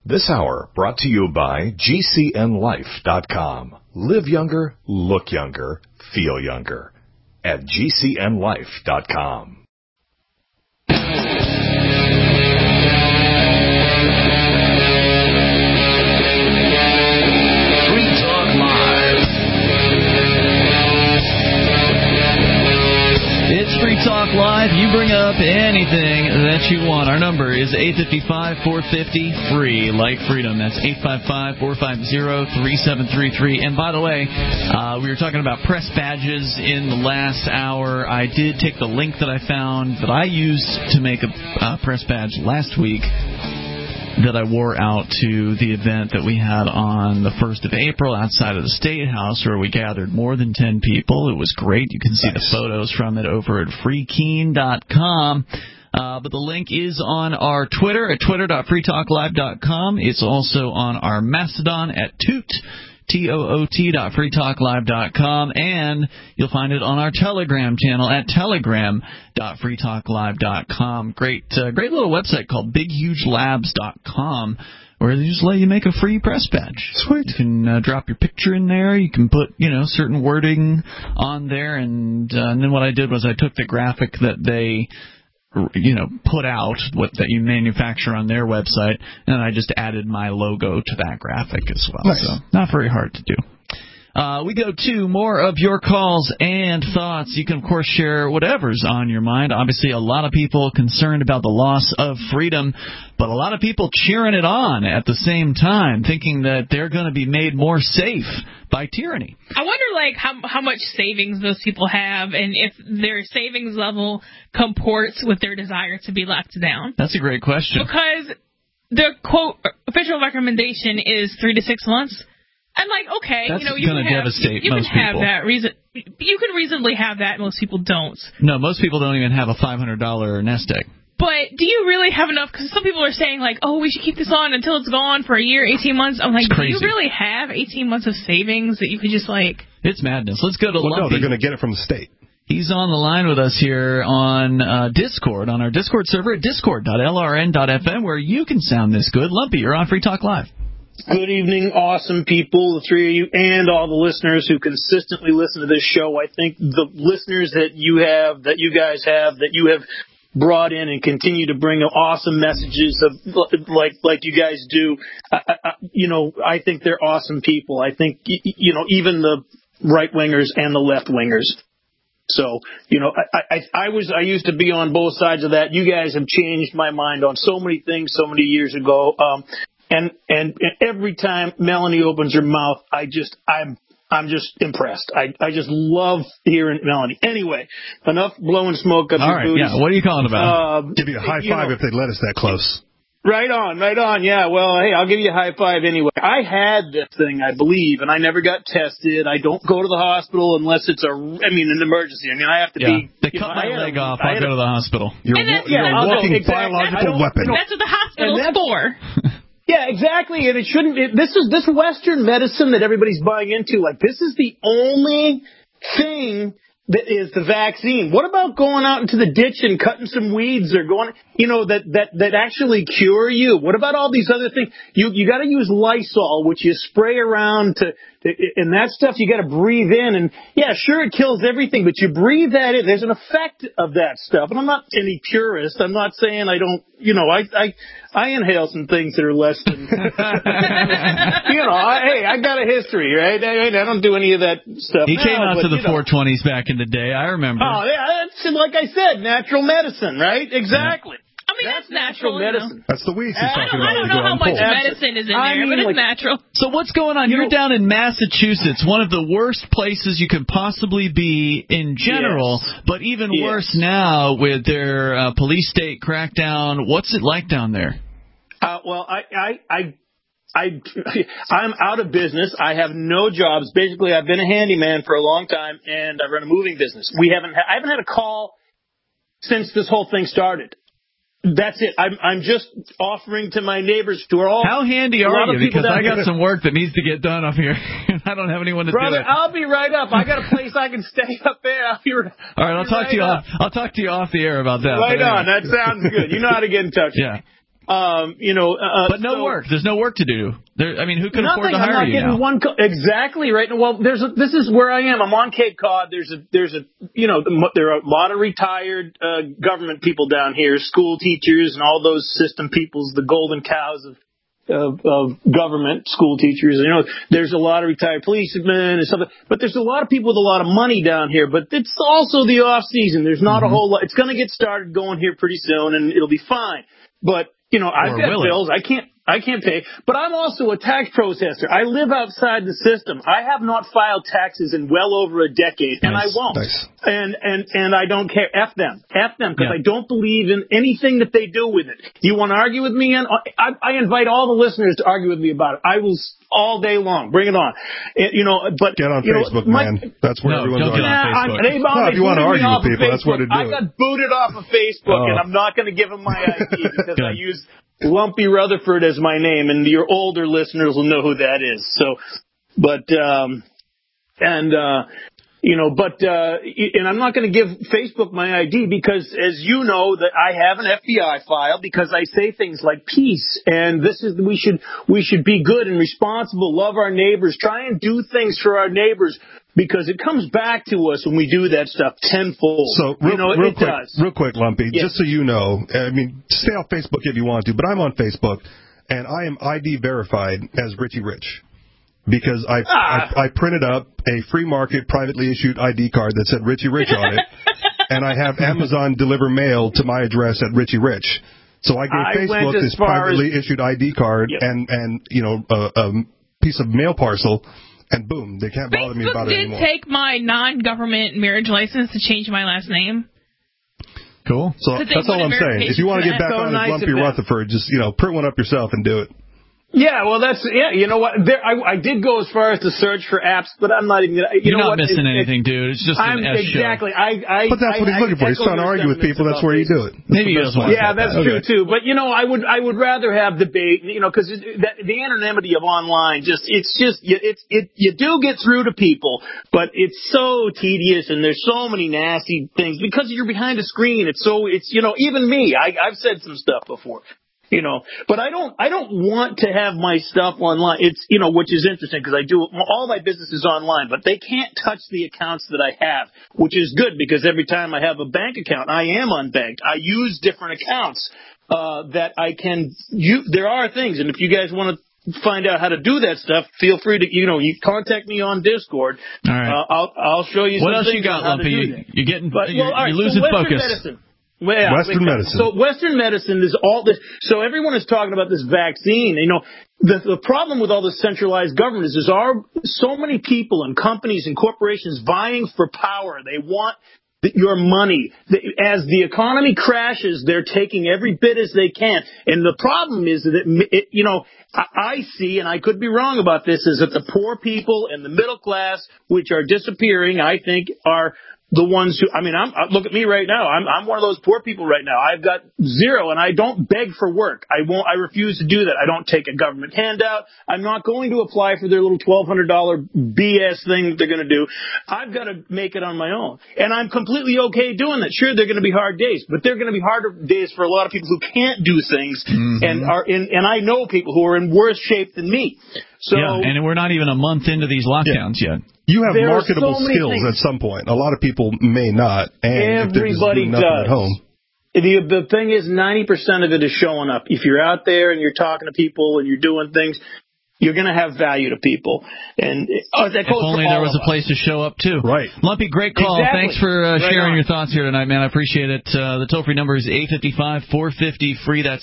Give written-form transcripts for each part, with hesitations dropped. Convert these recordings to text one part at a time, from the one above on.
This hour brought to you by GCNLife.com. Live younger, look younger, feel younger. At GCNLife.com. It's Free Talk Live. You bring up anything that you want. Our number is 855-450-FREE, like freedom. That's 855-450-3733. And by the way, we were talking about press badges in the last hour. I did take the link that I found that I used to make a press badge last week that I wore out to the event that we had on the 1st of April outside of the State House, where we gathered more than 10 people. It was great. You can see the photos from it over at freekeen.com. But the link is on our Twitter at twitter.freetalklive.com. It's also on our Mastodon at toot.freetalklive.com, and you'll find it on our Telegram channel at telegram.freetalklive.com. Great little website called bighugelabs.com, where they just let you make a free press badge. Sweet. You can drop your picture in there. You can put, certain wording on there, and then what I did was I took the graphic that they put out, that you manufacture on their website, and I just added my logo to that graphic as well. Nice. So not very hard to do. We go to more of your calls and thoughts. You can, of course, share whatever's on your mind. Obviously, a lot of people concerned about the loss of freedom, but a lot of people cheering it on at the same time, thinking that they're going to be made more safe by tyranny. I wonder, how much savings those people have, and if their savings level comports with their desire to be locked down. That's a great question. Because the, quote, official recommendation is 3 to 6 months. I'm like, okay, that's you going to devastate you most can have people. That reason. You can reasonably have that. Most people don't. No, most people don't even have a $500 nest egg. But do you really have enough? Because some people are saying, we should keep this on until it's gone for a year, 18 months. I'm like, do you really have 18 months of savings that you could just It's madness. Let's go to Lumpy. No, they're going to get it from the state. He's on the line with us here on Discord, on our Discord server at discord.lrn.fm, where you can sound this good. Lumpy, you're on Free Talk Live. Good evening, awesome people, the three of you, and all the listeners who consistently listen to this show. I think the listeners that you guys have, that you have brought in and continue to bring awesome messages of like you guys do. I think they're awesome people. I think even the right wingers and the left wingers. So I used to be on both sides of that. You guys have changed my mind on so many things so many years ago. And every time Melanie opens her mouth, I'm just impressed. I just love hearing Melanie. Anyway, enough blowing smoke up your booties. Yeah, what are you calling about? Give you a high five if they let us that close. Right on. Yeah, well, hey, I'll give you a high five anyway. I had this thing, I believe, and I never got tested. I don't go to the hospital unless it's an emergency. I have to be... They cut my leg off, I'll go to the hospital. You're a walking biological weapon. That's what the hospital's for. Yeah, exactly, and it shouldn't. This Western medicine that everybody's buying into. This is the only thing that is the vaccine. What about going out into the ditch and cutting some weeds, or going, that actually cure you? What about all these other things? You got to use Lysol, which you spray around and that stuff you got to breathe in. And yeah, sure, it kills everything, but you breathe that in. There's an effect of that stuff. And I'm not any purist. I'm not saying I don't. I inhale some things that are less than. I got a history, right? I don't do any of that stuff. He came out to the 420s back in the day. I remember. Oh yeah, that's, like I said, natural medicine, right? Exactly. That's natural medicine. That's the weeds he's talking about. I don't know how much medicine is in there, but it's natural. So what's going on? You're down in Massachusetts, one of the worst places you can possibly be in general, but even worse now with their police state crackdown. What's it like down there? Well, I'm out of business. I have no jobs. Basically, I've been a handyman for a long time, and I run a moving business. I haven't had a call since this whole thing started. That's it. I'm just offering to my neighbors who are all... How handy are you? Because I got some work that needs to get done up here, and I don't have anyone to do it. Brother, I'll be right up. I got a place I can stay up there. All right, I'll talk to you off the air about that. Right on. That sounds good. You know how to get in touch. Yeah. But no work. There's no work to do. Who can afford to hire you now? Exactly right. Well, this is where I am. I'm on Cape Cod. There are a lot of retired government people down here, school teachers and all those system peoples, the golden cows of government, school teachers. There's a lot of retired policemen and stuff. But there's a lot of people with a lot of money down here. But it's also the off season. There's not a whole lot. It's going to get started going here pretty soon, and it'll be fine. But I've got bills. I can't pay. But I'm also a tax protester. I live outside the system. I have not filed taxes in well over a decade, and I won't. Nice. And I don't care. F them, because I don't believe in anything that they do with it. You want to argue with me? I invite all the listeners to argue with me about it. I will all day long. Bring it on. But get on Facebook, man. That's where everyone's on Facebook. If you want to argue with people, that's where to do it. I got booted off of Facebook, and I'm not going to give them my ID because I use Lumpy Rutherford as my name, and your older listeners will know who that is. So, and I'm not going to give Facebook my ID because, as you know, that I have an FBI file because I say things like peace and we should be good and responsible, love our neighbors, try and do things for our neighbors. Because it comes back to us when we do that stuff tenfold. So, real quick, Lumpy, yes. Just so you know, stay off Facebook if you want to, but I'm on Facebook, and I am ID verified as Richie Rich. Because I printed up a free market, privately issued ID card that said Richie Rich on it, and I have Amazon deliver mail to my address at Richie Rich. So I gave Facebook this privately issued ID card and a piece of mail parcel. And boom, they can't bother me about it anymore. Facebook did take my non-government marriage license to change my last name. Cool. So that's all I'm saying. If you want to get back on as Lumpy Rutherford, just print one up yourself and do it. Yeah, well, you know what? I did go as far as to search for apps, but I'm not even. You're not missing anything, dude. It's just an S exactly. show. But that's what he's looking for. He's trying to argue with people. That's where you do it. Maybe he doesn't want that. Yeah, that's true too. But I would rather have debate. Because the anonymity of online you do get through to people, but it's so tedious and there's so many nasty things because you're behind a screen. It's even me. I've said some stuff before. But I don't want to have my stuff online. It's, which is interesting because I do all my business is online, but they can't touch the accounts that I have, which is good because every time I have a bank account, I am unbanked. I use different accounts, that I can use. There are things, and if you guys want to find out how to do that stuff, feel free to, you contact me on Discord. All right. I'll show you what some else things you got, Lumpy? You're getting, you're losing focus. Medicine. Western medicine. So Western medicine is all this. So everyone is talking about this vaccine. The problem with all this centralized government is there's so many people and companies and corporations vying for power. They want your money. As the economy crashes, they're taking every bit as they can. And the problem is that, I see, and I could be wrong about this, is that the poor people and the middle class, which are disappearing, I think, are the ones who, look at me right now. I'm one of those poor people right now. I've got zero and I don't beg for work. I refuse to do that. I don't take a government handout. I'm not going to apply for their little $1,200 BS thing that they're going to do. I've got to make it on my own. And I'm completely okay doing that. Sure, they're going to be hard days, but they're going to be harder days for a lot of people who can't do things and I know people who are in worse shape than me. So, yeah, and we're not even a month into these lockdowns yet. You have marketable skills at some point. A lot of people may not. And everybody if does. At home. The thing is, 90% of it is showing up. If you're out there and you're talking to people and you're doing things, you're going to have value to people. And that goes if only there was a place to show up, too. Right. Lumpy, great call. Exactly. Thanks for sharing your thoughts here tonight, man. I appreciate it. The toll-free number is 855-450-FREE. That's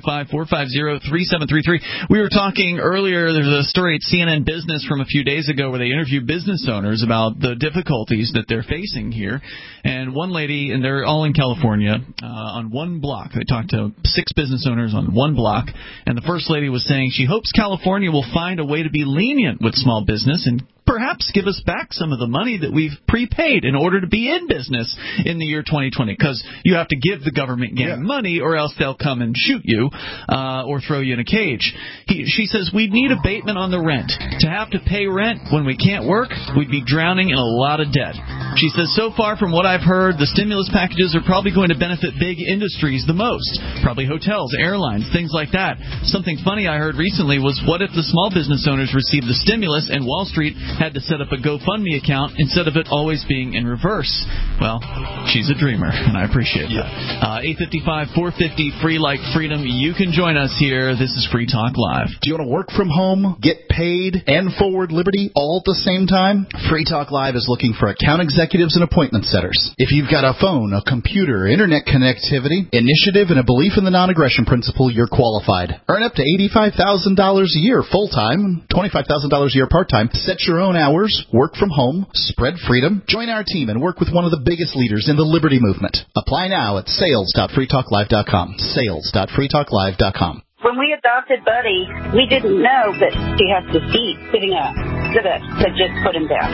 855-450-3733. We were talking earlier, there's a story at CNN Business from a few days ago where they interviewed business owners about the difficulties that they're facing here. And one lady, and they're all in California, on one block. They talked to 6 business owners on one block. And the first lady was saying she hopes California will find a way to be lenient with small business and perhaps give us back some of the money that we've prepaid in order to be in business in the year 2020, because you have to give the government gang money or else they'll come and shoot you or throw you in a cage. She says, we need abatement on the rent. To have to pay rent when we can't work, we'd be drowning in a lot of debt. She says, so far from what I've heard, the stimulus packages are probably going to benefit big industries the most, probably hotels, airlines, things like that. Something funny I heard recently was, what if the small business owners received the stimulus and Wall Street had to set up a GoFundMe account instead of it always being in reverse? Well, she's a dreamer, and I appreciate that. 855-450, free like freedom. You can join us here. This is Free Talk Live. Do you want to work from home, get paid, and forward liberty all at the same time? Free Talk Live is looking for account executives and appointment setters. If you've got a phone, a computer, internet connectivity, initiative, and a belief in the non-aggression principle, you're qualified. Earn up to $85,000 a year full-time, $25,000 a year part-time. Set your own hours, work from home, spread freedom. Join our team and work with one of the biggest leaders in the liberty movement. Apply now at sales.freetalklive.com. Sales.freetalklive.com. When we adopted Buddy, we didn't know that he has to eat sitting up. So that just put him down.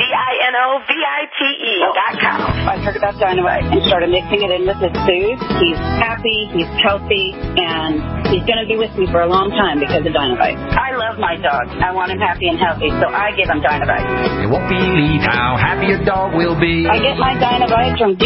DINOVITE.com. I heard about Dynamite and started mixing it in with his food. He's happy, he's healthy, and he's going to be with me for a long time because of Dynamite. I love my dog. I want him happy and healthy, so I give him Dynamite. You won't believe how happy your dog will be. I get my Dynamite from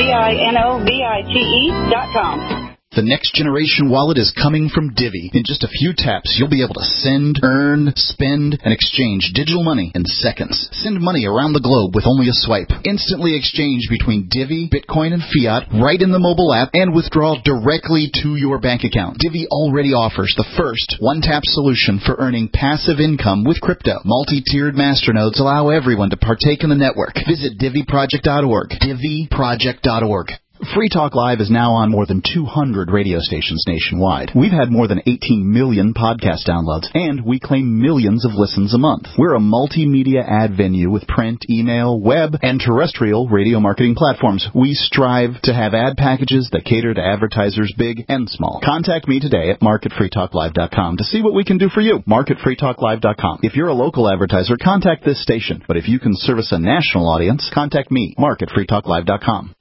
DINOVITE.com. The next generation wallet is coming from Divvy. In just a few taps, you'll be able to send, earn, spend, and exchange digital money in seconds. Send money around the globe with only a swipe. Instantly exchange between Divvy, Bitcoin, and fiat right in the mobile app, and withdraw directly to your bank account. Divvy already offers the first one-tap solution for earning passive income with crypto. Multi-tiered masternodes allow everyone to partake in the network. Visit DivvyProject.org. DivvyProject.org. Free Talk Live is now on more than 200 radio stations nationwide. We've had more than 18 million podcast downloads, and we claim millions of listens a month. We're a multimedia ad venue with print, email, web, and terrestrial radio marketing platforms. We strive to have ad packages that cater to advertisers big and small. Contact me today at marketfreetalklive.com to see what we can do for you. Marketfreetalklive.com. If you're a local advertiser, contact this station. But if you can service a national audience, contact me, marketfreetalklive.com.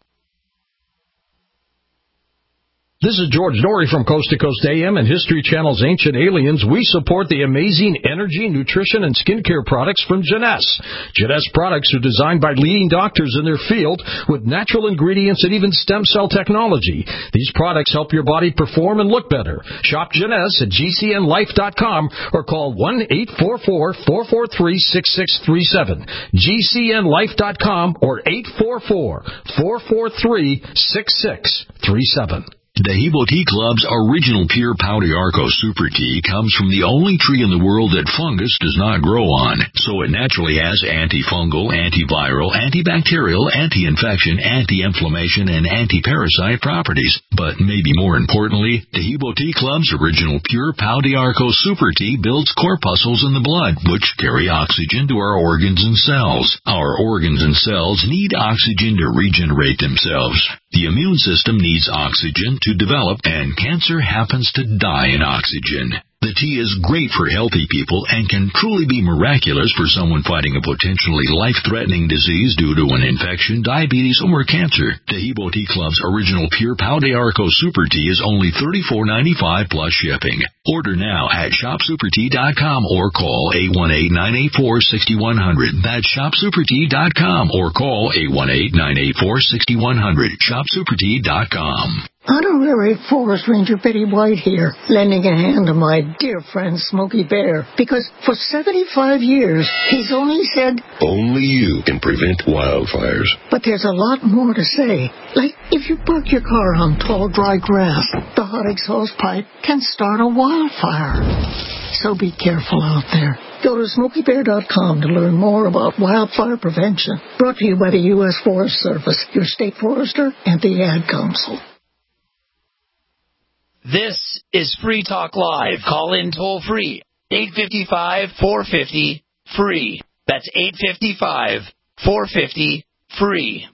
This is George Norrie from Coast to Coast AM and History Channel's Ancient Aliens. We support the amazing energy, nutrition, and skincare products from Jeunesse. Jeunesse products are designed by leading doctors in their field with natural ingredients and even stem cell technology. These products help your body perform and look better. Shop Jeunesse at GCNlife.com or call 1-844-443-6637. GCNlife.com or 844-443-6637. Dehibo Tea Club's original pure Pau d'Arco Super Tea comes from the only tree in the world that fungus does not grow on, so it naturally has antifungal, antiviral, antibacterial, anti-infection, anti-inflammation, and anti-parasite properties. But maybe more importantly, Dehibo Tea Club's original pure Pau d'Arco Super Tea builds corpuscles in the blood, which carry oxygen to our organs and cells. Our organs and cells need oxygen to regenerate themselves. The immune system needs oxygen to develop, and cancer happens to die in oxygen. The tea is great for healthy people and can truly be miraculous for someone fighting a potentially life-threatening disease due to an infection, diabetes, or cancer. Dehibo Tea Club's original pure Pau d'Arco Super Tea is only $34.95 plus shipping. Order now at shopsupertea.com or call 818-984-6100. That's shopsupertea.com or call 818-984-6100. Shopsupertea.com. Honorary Forest Ranger Betty White here, lending a hand to my dear friend Smokey Bear, because for 75 years, he's only said, only you can prevent wildfires. But there's a lot more to say. Like, if you park your car on tall, dry grass, the hot exhaust pipe can start a wildfire. So be careful out there. Go to SmokeyBear.com to learn more about wildfire prevention. Brought to you by the U.S. Forest Service, your state forester, and the Ad Council. This is Free Talk Live. Call in toll free. 855-450-FREE. That's 855-450-FREE.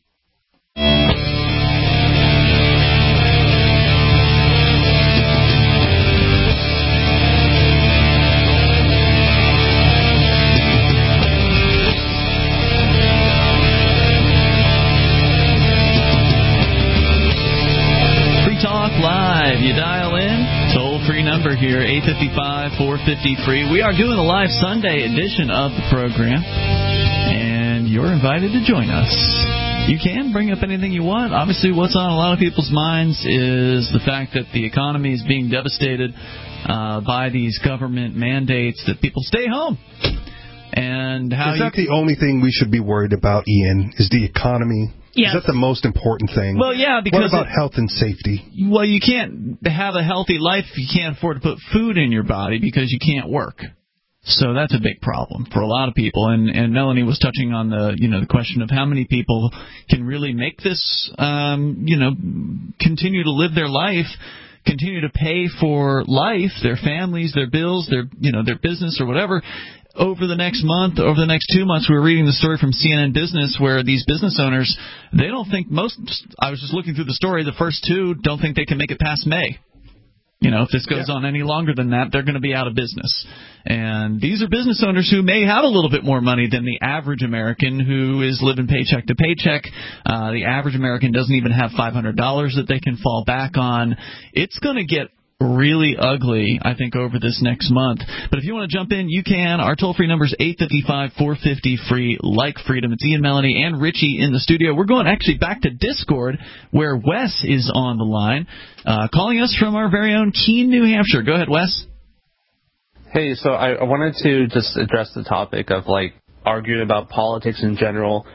here, 855-450-FREE. We are doing a live Sunday edition of the program, and you're invited to join us. You can bring up anything you want. Obviously, what's on a lot of people's minds is the fact that the economy is being devastated by these government mandates that people stay home. And how is that the only thing we should be worried about, Ian, is the economy? Yes. Is that the most important thing? Well, yeah, because... What about health and safety? Well, you can't have a healthy life if you can't afford to put food in your body because you can't work. So that's a big problem for a lot of people. And Melanie was touching on the question of how many people can really make this, continue to live their life, continue to pay for life, their families, their bills, their business or whatever. Over the next month, over the next 2 months, we were reading the story from CNN Business where these business owners, they don't think I was just looking through the story, the first two don't think they can make it past May. If this goes on any longer than that, they're going to be out of business. And these are business owners who may have a little bit more money than the average American who is living paycheck to paycheck. The average American doesn't even have $500 that they can fall back on. It's going to get really ugly, I think, over this next month. But if you want to jump in, you can. Our toll-free number is 855-450-FREE, like freedom. It's Ian, Melanie, and Richie in the studio. We're going actually back to Discord, where Wes is on the line, calling us from our very own Keene, New Hampshire. Go ahead, Wes. Hey, so I wanted to just address the topic of, arguing about politics in general.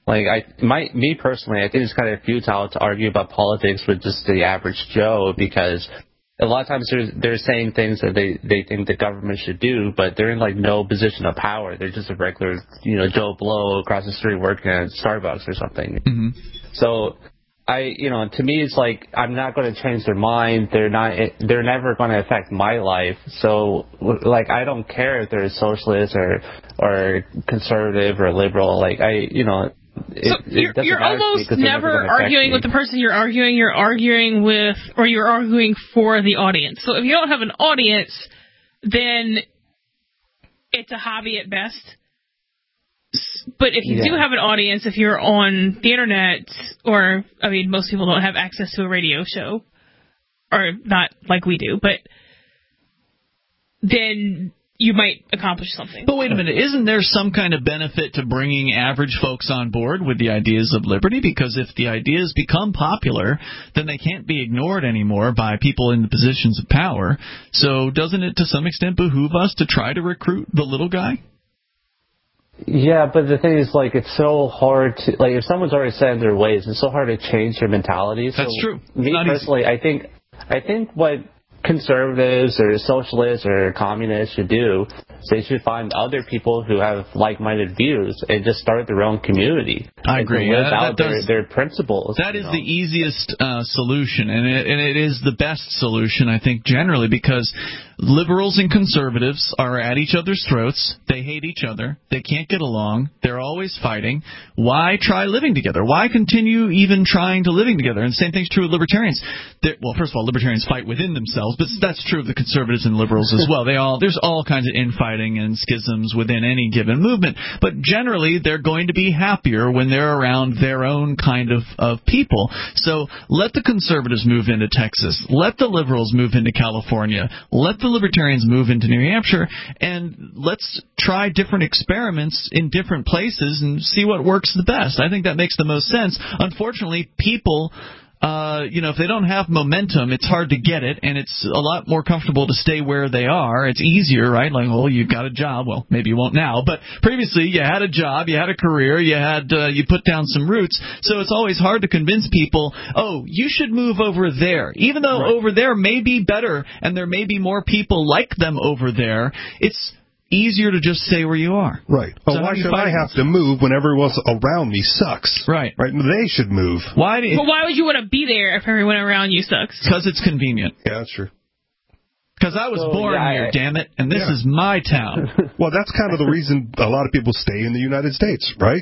Me personally, I think it's kind of futile to argue about politics with just the average Joe, because a lot of times they're saying things that they think the government should do, but they're in no position of power. They're just a regular, Joe Blow across the street working at Starbucks or something. Mm-hmm. So to me, it's I'm not going to change their mind. They're never going to affect my life. So I don't care if they're a socialist or conservative or liberal. You're almost never arguing with the person you're arguing with, or you're arguing for the audience. So if you don't have an audience, then it's a hobby at best. But if you do have an audience, if you're on the internet, most people don't have access to a radio show, or not like we do, but then you might accomplish something. But wait a minute, isn't there some kind of benefit to bringing average folks on board with the ideas of liberty? Because if the ideas become popular, then they can't be ignored anymore by people in the positions of power. So doesn't it to some extent behoove us to try to recruit the little guy? Yeah, but the thing is, it's so hard to, if someone's already set in their ways, it's so hard to change their mentality. That's true. Me personally, I think what conservatives or socialists or communists should do is they should find other people who have like-minded views and just start their own community. I agree. Live out their principles. That is the easiest solution, and it is the best solution, I think, generally, because liberals and conservatives are at each other's throats. They hate each other. They can't get along. They're always fighting. Why try living together? Why continue even trying to living together? And the same thing's true with libertarians. First of all, libertarians fight within themselves, but that's true of the conservatives and liberals as well. There's all kinds of infighting and schisms within any given movement. But generally, they're going to be happier when they're around their own kind of people. So let the conservatives move into Texas. Let the liberals move into California. Let the libertarians move into New Hampshire, and let's try different experiments in different places and see what works the best. I think that makes the most sense. Unfortunately, people, if they don't have momentum, it's hard to get it, and it's a lot more comfortable to stay where they are. It's easier, right? You've got a job. Well, maybe you won't now, but previously you had a job, you had a career, you put down some roots. So it's always hard to convince people, you should move over there. Even though over there may be better and there may be more people like them over there, it's easier to just stay where you are. Right. Well, why should I have to move when everyone else around me sucks? Right. They should move. Why would you want to be there if everyone around you sucks? Because it's convenient. Yeah, that's true. Because I was born here, damn it, and this is my town. Well, that's kind of the reason a lot of people stay in the United States, right?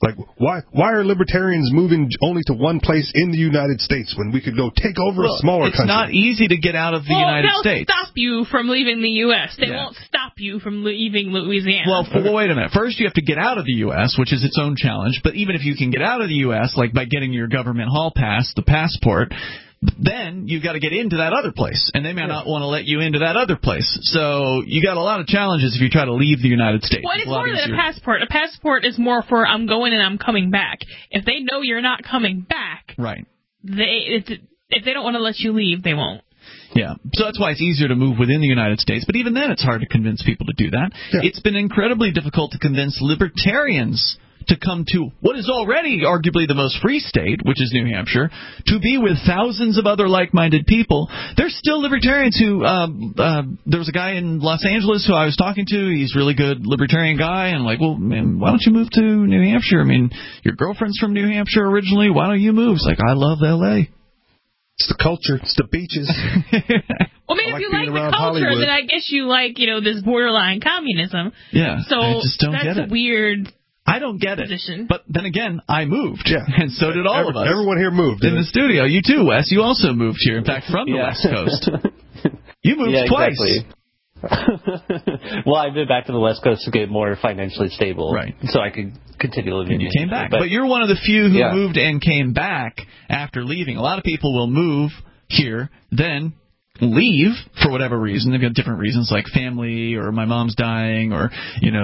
Why are libertarians moving only to one place in the United States when we could go take over a smaller country? It's not easy to get out of the United States. They'll stop you from leaving the U.S. They won't stop you from leaving Louisiana. Well, wait a minute. First, you have to get out of the U.S., which is its own challenge. But even if you can get out of the U.S., by getting your government hall pass, the passport, then you've got to get into that other place, and they may not want to let you into that other place. So you got a lot of challenges if you try to leave the United States. Well, it's more than a passport. A passport is more for I'm going and I'm coming back. If they know you're not coming back, right? If they don't want to let you leave, they won't. Yeah, so that's why it's easier to move within the United States. But even then, it's hard to convince people to do that. Yeah. It's been incredibly difficult to convince libertarians to come to what is already arguably the most free state, which is New Hampshire, to be with thousands of other like-minded people. There's still libertarians who, there was a guy in Los Angeles who I was talking to. He's a really good libertarian guy. And I'm like, well, man, why don't you move to New Hampshire? I mean, your girlfriend's from New Hampshire originally. Why don't you move? It's like, I love L.A. It's the culture. It's the beaches. Well, I mean, if you like the culture, Hollywood, then I guess you like, this borderline communism. Yeah, so I just don't get it. That's a weird... I don't get it. But then again, I moved. Yeah. And so did all of us. Everyone here moved. In the studio. You too, Wes. You also moved here. In fact, from the West Coast. You moved twice. Well, I've been back to the West Coast to get more financially stable. Right. So I could continue living. And you came back. But you're one of the few who moved and came back after leaving. A lot of people will move here, then leave for whatever reason. They've got different reasons, like family, or my mom's dying, or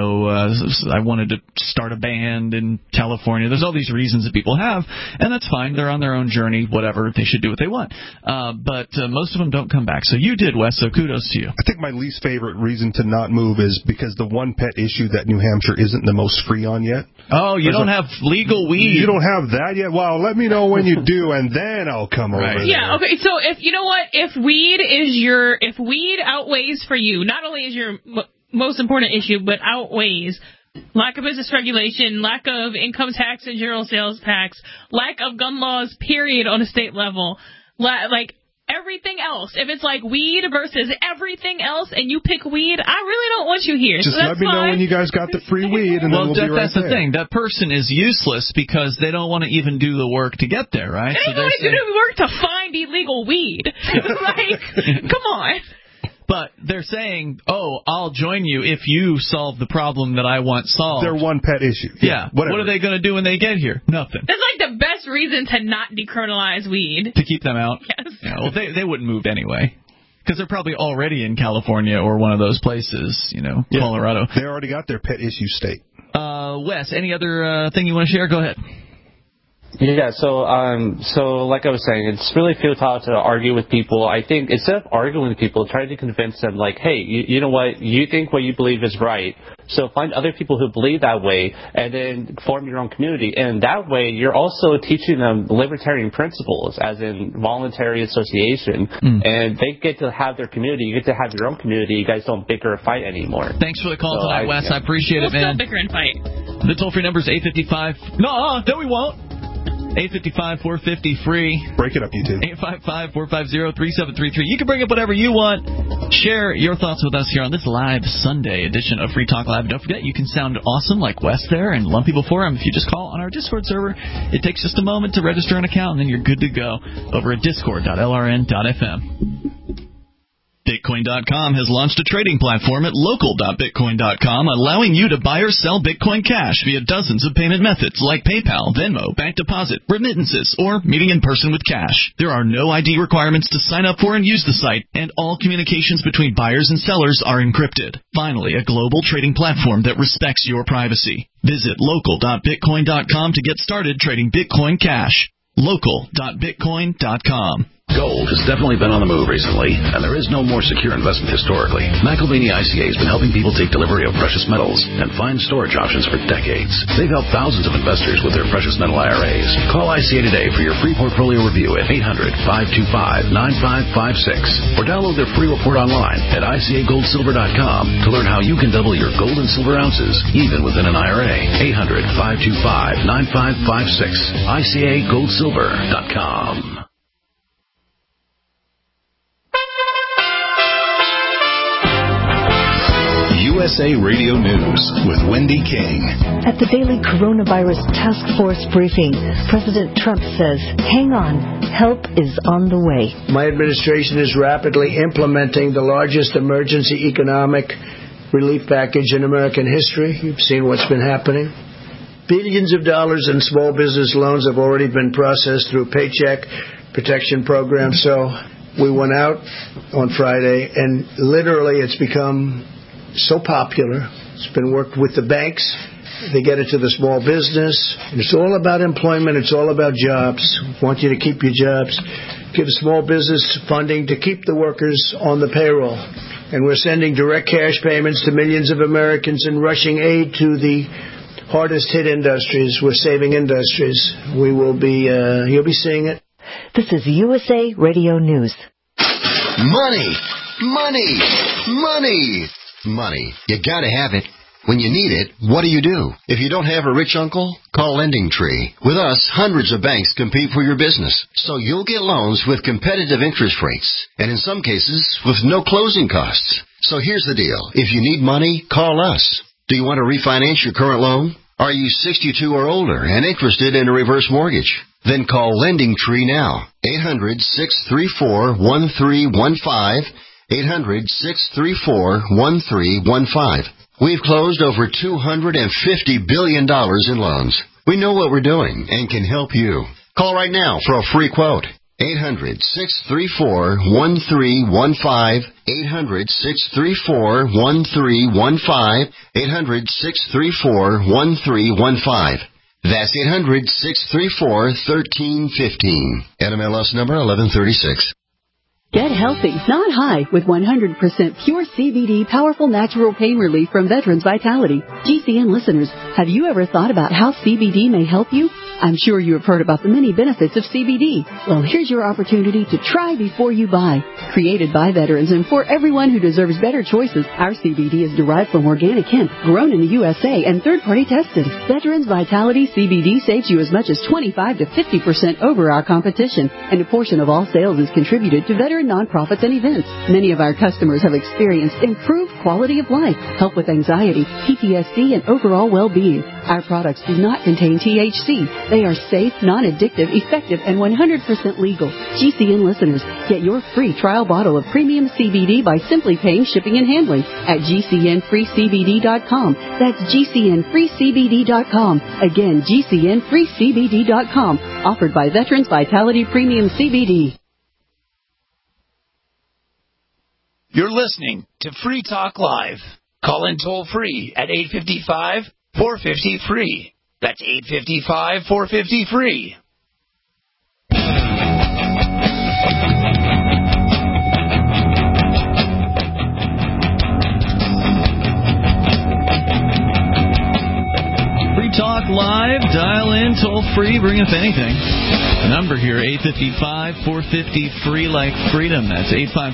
I wanted to start a band in California. There's all these reasons that people have, and that's fine. They're on their own journey, whatever. They should do what they want. But most of them don't come back. So you did, Wes, so kudos to you. I think my least favorite reason to not move is because the one pet issue that New Hampshire isn't the most free on yet. Oh, you don't have legal weed. You don't have that yet? Wow, let me know when you do, and then I'll come over there. Yeah, okay, so if weed outweighs for you, not only is your most important issue, but outweighs lack of business regulation, lack of income tax and general sales tax, lack of gun laws, period, on a state level, like everything else. If it's like weed versus everything else, and you pick weed, I really don't want you here. Just so let me know when you guys got the free weed, and then we'll be right that's the thing. That person is useless because they don't want to even do the work to get there, right? They don't want to do the work to find illegal weed. Come on. But they're saying, I'll join you if you solve the problem that I want solved. Their one pet issue. Yeah. What are they going to do when they get here? Nothing. That's like the best reason to not decriminalize weed. To keep them out? Yes. Yeah, well, they wouldn't move anyway. Because they're probably already in California or one of those places, Colorado. They already got their pet issue state. Wes, any other thing you want to share? Go ahead. Yeah, so like I was saying, it's really futile to argue with people. I think instead of arguing with people, try to convince them, like, hey, you know what, you think what you believe is right, so find other people who believe that way, and then form your own community. And that way, you're also teaching them libertarian principles, as in voluntary association, and they get to have their community. You get to have your own community. You guys don't bicker or fight anymore. Thanks for the call tonight, Wes. I appreciate it, man. We'll still bicker and fight. The toll-free number is 855. No, we won't. 855-450-FREE. Break it up, you two. 855-450-3733. You can bring up whatever you want. Share your thoughts with us here on this live Sunday edition of Free Talk Live. Don't forget, you can sound awesome like Wes there and lump people for him if you just call on our Discord server. It takes just a moment to register an account, and then you're good to go over at discord.lrn.fm. Bitcoin.com has launched a trading platform at local.bitcoin.com, allowing you to buy or sell Bitcoin Cash via dozens of payment methods like PayPal, Venmo, bank deposit, remittances, or meeting in person with cash. There are no ID requirements to sign up for and use the site, and all communications between buyers and sellers are encrypted. Finally, a global trading platform that respects your privacy. Visit local.bitcoin.com to get started trading Bitcoin Cash. Local.bitcoin.com. Gold has definitely been on the move recently, and there is no more secure investment historically. McElvaney ICA has been helping people take delivery of precious metals and find storage options for decades. They've helped thousands of investors with their precious metal IRAs. Call ICA today for your free portfolio review at 800-525-9556 or download their free report online at ICAGoldSilver.com to learn how you can double your gold and silver ounces even within an IRA. 800-525-9556. ICAGoldSilver.com. USA Radio News with Wendy King. At the daily coronavirus task force briefing, President Trump says, hang on, help is on the way. My administration is rapidly implementing the largest emergency economic relief package in American history. You've seen what's been happening. Billions of dollars in small business loans have already been processed through Paycheck protection program. So we went out on Friday, and literally it's become so popular. It's been worked with the banks. They get it to the small business. And it's all about employment. It's all about jobs. We want you to keep your jobs. Give small business funding to keep the workers on the payroll. And we're sending direct cash payments to millions of Americans and rushing aid to the hardest hit industries. We're saving industries. We will be, you'll be seeing it. This is USA Radio News. Money, money, money, money. You gotta have it. When you need it, what do? If you don't have a rich uncle, call LendingTree. With us, hundreds of banks compete for your business, so you'll get loans with competitive interest rates, and in some cases, with no closing costs. So here's the deal. If you need money, call us. Do you want to refinance your current loan? Are you 62 or older and interested in a reverse mortgage? Then call LendingTree now. 800-634-1315. 800-634-1315. We've closed over $250 billion in loans. We know what we're doing and can help you. Call right now for a free quote. 800-634-1315. 800-634-1315. 800-634-1315. That's 800-634-1315. NMLS number 1136. Get healthy, not high, with 100% pure CBD powerful natural pain relief from Veterans Vitality. GCN listeners, have you ever thought about how CBD may help you? I'm sure you have heard about the many benefits of CBD. Well, here's your opportunity to try before you buy. Created by veterans and for everyone who deserves better choices, our CBD is derived from organic hemp, grown in the USA, and third-party tested. Veterans Vitality CBD saves you as much as 25 to 50% over our competition, and a portion of all sales is contributed to veteran nonprofits and events. Many of our customers have experienced improved quality of life, help with anxiety, PTSD, and overall well-being. Our products do not contain THC. They are safe, non-addictive, effective, and 100% legal. GCN listeners, get your free trial bottle of premium CBD by simply paying shipping and handling at GCNFreeCBD.com. That's GCNFreeCBD.com. Again, GCNFreeCBD.com. Offered by Veterans Vitality Premium CBD. You're listening to Free Talk Live. Call in toll free at 855-450-FREE. That's 855-450-FREE. Free Talk Live. Dial in, toll free, bring up anything. The number here, 855-450-FREE like freedom. That's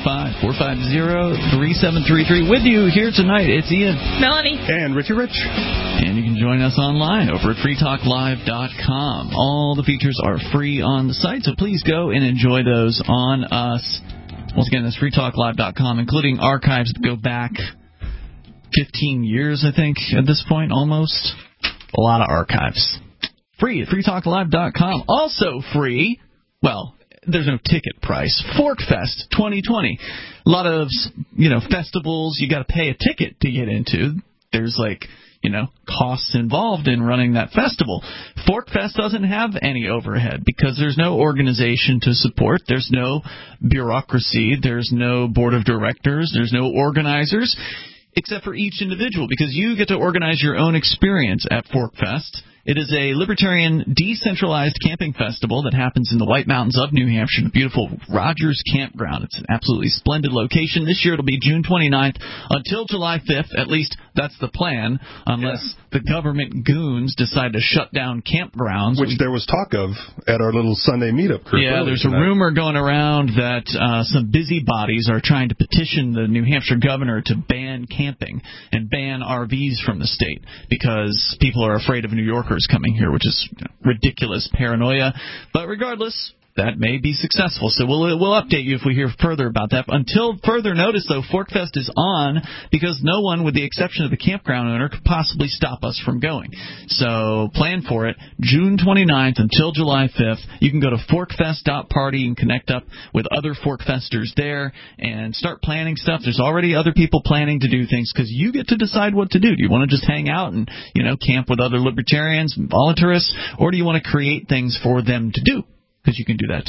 855-450-3733. With you here tonight, it's Ian, Melanie, and Richie Rich. And you can join us online over at freetalklive.com. All the features are free on the site, so please go and enjoy those on us. Once again, that's freetalklive.com, including archives that go back 15 years, I think, at this point, almost. A lot of archives. Free at freetalklive.com. Also free, well, there's no ticket price, ForkFest 2020. A lot of, festivals you got to pay a ticket to get into. There's costs involved in running that festival. ForkFest doesn't have any overhead because there's no organization to support. There's no bureaucracy. There's no board of directors. There's no organizers, except for each individual, because you get to organize your own experience at ForkFest. It is a libertarian, decentralized camping festival that happens in the White Mountains of New Hampshire, the beautiful Rogers Campground. It's an absolutely splendid location. This year it'll be June 29th until July 5th. At least that's the plan, unless the government goons decide to shut down campgrounds. Which there was talk of at our little Sunday meetup group. Yeah, there's a rumor going around that some busybodies are trying to petition the New Hampshire governor to ban camping and ban RVs from the state because people are afraid of New Yorkers coming here, which is ridiculous paranoia. But regardless, that may be successful. So we'll update you if we hear further about that. Until further notice, though, ForkFest is on because no one, with the exception of the campground owner, could possibly stop us from going. So plan for it. June 29th until July 5th. You can go to forkfest.party and connect up with other ForkFesters there and start planning stuff. There's already other people planning to do things because you get to decide what to do. Do you want to just hang out and, camp with other libertarians and voluntarists, or do you want to create things for them to do? Because you can do that too.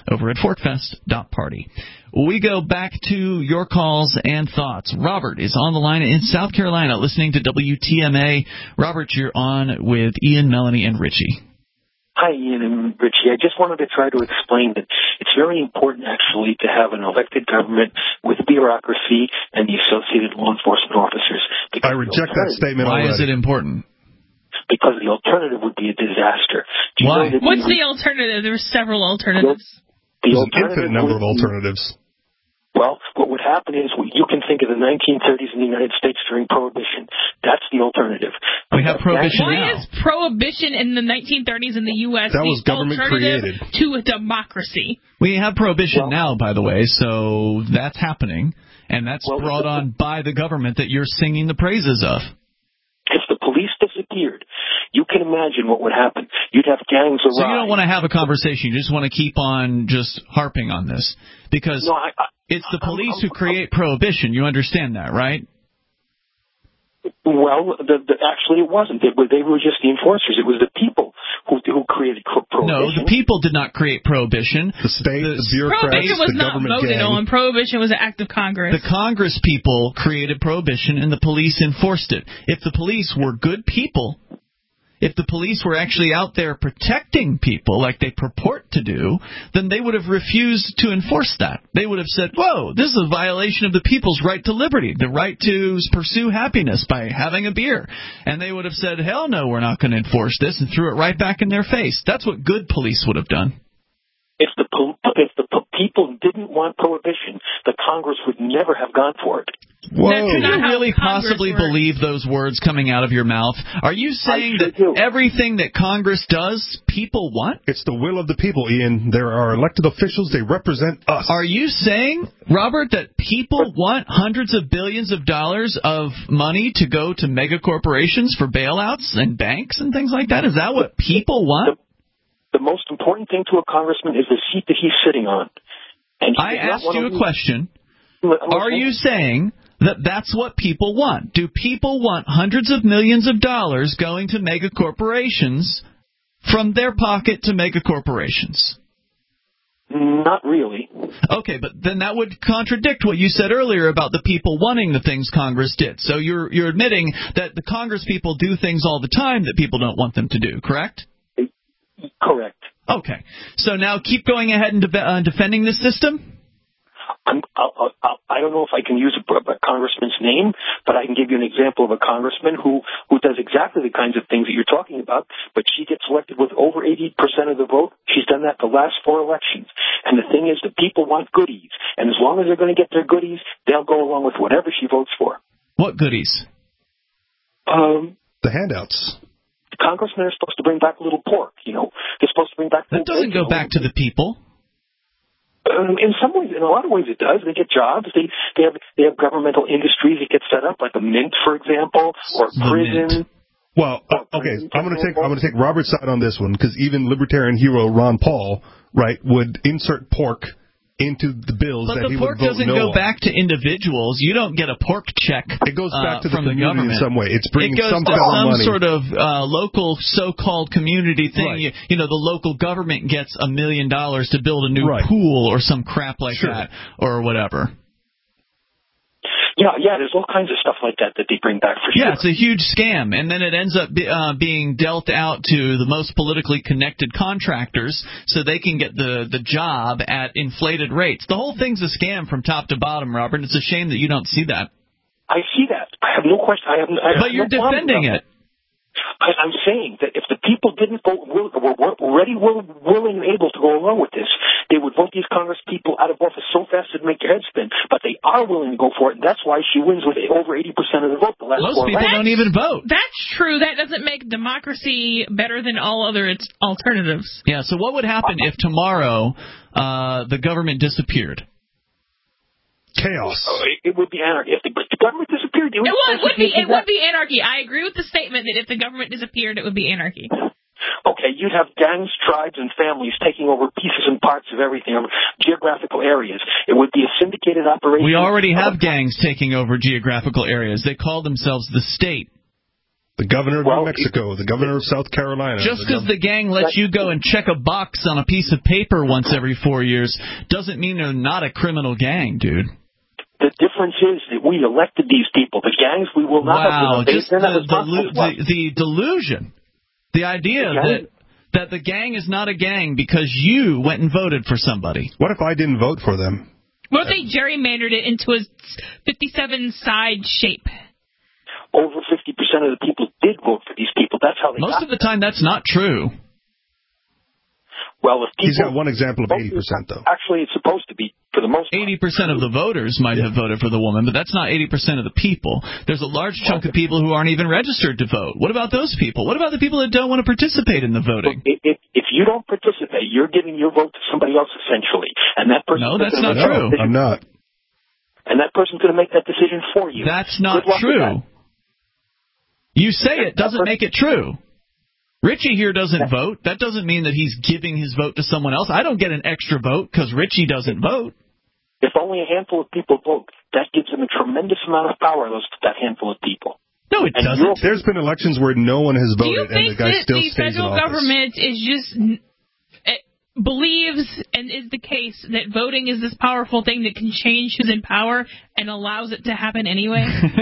over at forkfest.party. We go back to your calls and thoughts. Robert is on the line in South Carolina listening to WTMA. Robert, you're on with Ian, Melanie, and Richie. Hi, Ian and Richie. I just wanted to try to explain that it's very important, actually, to have an elected government with bureaucracy and the associated law enforcement officers. I reject that statement already. Why is it important? Because the alternative would be a disaster. Why? What's the alternative? There's several alternatives. There's an infinite number of alternatives. Well, what would happen is you can think of the 1930s in the United States during Prohibition. That's the alternative. We have Prohibition now. Why is Prohibition in the 1930s in the U.S. That was government alternative created. to a democracy? We have Prohibition now, by the way, so that's happening, and that's brought on by the government that you're singing the praises of. If the police disappeared, you can imagine what would happen. You'd have gangs arise. So you don't want to have a conversation. You just want to keep on just harping on this. Because it's the police who create Prohibition. You understand that, right? Well, actually it wasn't. They were just the enforcers. It was the people who created Prohibition. No, the people did not create Prohibition. The state, the bureaucrats, Prohibition was the not government voted gang. on. Prohibition was an act of Congress. The Congress people created Prohibition, and the police enforced it. If the police were good people, if the police were actually out there protecting people like they purport to do, then they would have refused to enforce that. They would have said, whoa, this is a violation of the people's right to liberty, the right to pursue happiness by having a beer. And they would have said, hell no, we're not going to enforce this, and threw it right back in their face. That's what good police would have done. If the people didn't want Prohibition, the Congress would never have gone for it. Whoa. Could you really possibly believe those words coming out of your mouth? Are you saying that everything that Congress does, people want? It's the will of the people, Ian. There are elected officials. They represent us. Are you saying, Robert, that people want hundreds of billions of dollars of money to go to mega corporations for bailouts and banks and things like that? Is that what people want? The most important thing to a congressman is the seat that he's sitting on. And I asked you a question. Are you saying that that's what people want? Do people want hundreds of millions of dollars going to mega corporations from their pocket to mega corporations? Not really. Okay, but then that would contradict what you said earlier about the people wanting the things Congress did. So you're admitting that the Congress people do things all the time that people don't want them to do, correct? Correct. Okay. So now keep going ahead and defending this system? I don't know if I can use a congressman's name, but I can give you an example of a congressman who does exactly the kinds of things that you're talking about, but she gets elected with over 80% of the vote. She's done that the last 4 elections. And the thing is, the people want goodies. And as long as they're going to get their goodies, they'll go along with whatever she votes for. What goodies? The handouts. Congressmen are supposed to bring back a little pork, you know. They're supposed to bring back... That doesn't go back to the people. In some ways, in a lot of ways it does. They get jobs. They have governmental industries that get set up, like a mint, for example, or prison. Well, okay, I'm going to take Robert's side on this one, because even libertarian hero Ron Paul, right, would insert pork into the bills that he would vote no on. But the pork doesn't go back to individuals. You don't get a pork check. It goes back to the from the community government in some way. It's bringing some money. Some money. sort of local so-called community thing. Right. You know, the local government gets $1 million to build a new pool or some crap like that or whatever. Yeah, there's all kinds of stuff like that they bring back for sure. Yeah, it's a huge scam, and then it ends up being dealt out to the most politically connected contractors so they can get the job at inflated rates. The whole thing's a scam from top to bottom, Robert, and it's a shame that you don't see that. I see that. I have no question. But you're defending it. I'm saying that if the people didn't vote, were already willing and able to go along with this, they would vote these Congress people out of office so fast it'd make your head spin. But they are willing to go for it, and that's why she wins with over 80% of the vote. Most people don't even vote. That's true. That doesn't make democracy better than all other alternatives. Yeah, so what would happen if tomorrow the government disappeared? Chaos. It would be anarchy. If the government disappeared, it would be anarchy. I agree with the statement that if the government disappeared, it would be anarchy. Okay, you'd have gangs, tribes, and families taking over pieces and parts of everything, geographical areas. It would be a syndicated operation. We already have gangs taking over geographical areas. They call themselves the state. The governor of New Mexico, the governor of South Carolina. Just because the gang lets you go and check a box on a piece of paper once every 4 years doesn't mean they're not a criminal gang, dude. The difference is that we elected these people. The gangs, we will not have. Just the delusion. The idea that the gang is not a gang because you went and voted for somebody. What if I didn't vote for them? What if they gerrymandered it into a 57-side shape? Over 50% of the people did vote for these people. That's how they Most of the time, that's not true. Well, if people, he's got one example of 80%, though. Actually, it's supposed to be, for the most part. 80% of the voters might have voted for the woman, but that's not 80% of the people. There's a large chunk of people who aren't even registered to vote. What about those people? What about the people that don't want to participate in the voting? If you don't participate, you're giving your vote to somebody else, essentially. And that person. No, that's not true. I'm not. And that person's going to make that decision for you. That's not true. You say it doesn't make it true. Richie here doesn't vote. That doesn't mean that he's giving his vote to someone else. I don't get an extra vote because Richie doesn't vote. If only a handful of people vote, that gives them a tremendous amount of power, that handful of people. No, it doesn't. There's been elections where no one has voted, and the guy still stays in office. Do you think that the federal government is just believes and is the case that voting is this powerful thing that can change who's in power and allows it to happen anyway?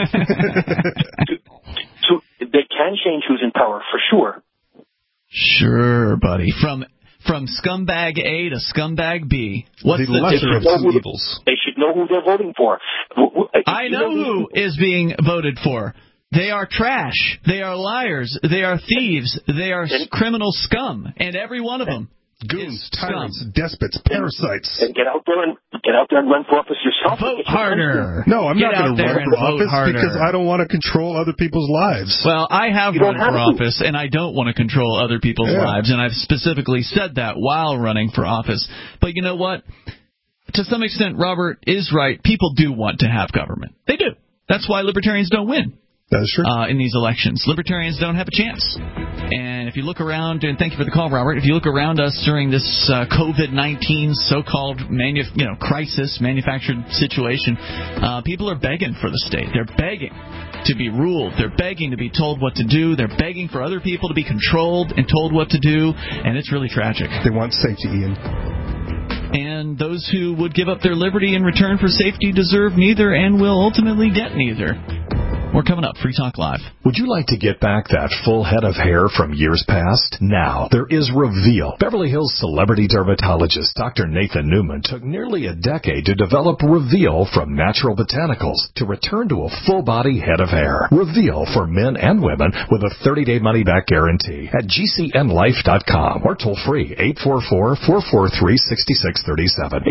So they can change who's in power, for sure. Sure, buddy. From scumbag A to scumbag B. What's the lesser of two evils? They should know who they're voting for. I know who is being voted for. They are trash. They are liars. They are thieves. They are criminal scum. And every one of them. Goons, tyrants, despots, parasites. And get out there and run for office yourself. Vote harder. No, I'm not going to run for office because I don't want to control other people's lives. Well, I have run for office, and I don't want to control other people's lives, and I've specifically said that while running for office. But you know what? To some extent, Robert is right. People do want to have government. They do. That's why libertarians don't win. That is true. In these elections. Libertarians don't have a chance. And if you look around, and thank you for the call, Robert, if you look around us during this COVID-19 so-called crisis, manufactured situation, people are begging for the state. They're begging to be ruled. They're begging to be told what to do. They're begging for other people to be controlled and told what to do, and it's really tragic. They want safety, Ian. And those who would give up their liberty in return for safety deserve neither and will ultimately get neither. We're coming up. Free Talk Live. Would you like to get back that full head of hair from years past? Now, there is Reveal. Beverly Hills celebrity dermatologist Dr. Nathan Newman took nearly a decade to develop Reveal from natural botanicals to return to a full-body head of hair. Reveal for men and women with a 30-day money-back guarantee at GCNlife.com or toll free 844-443-6637.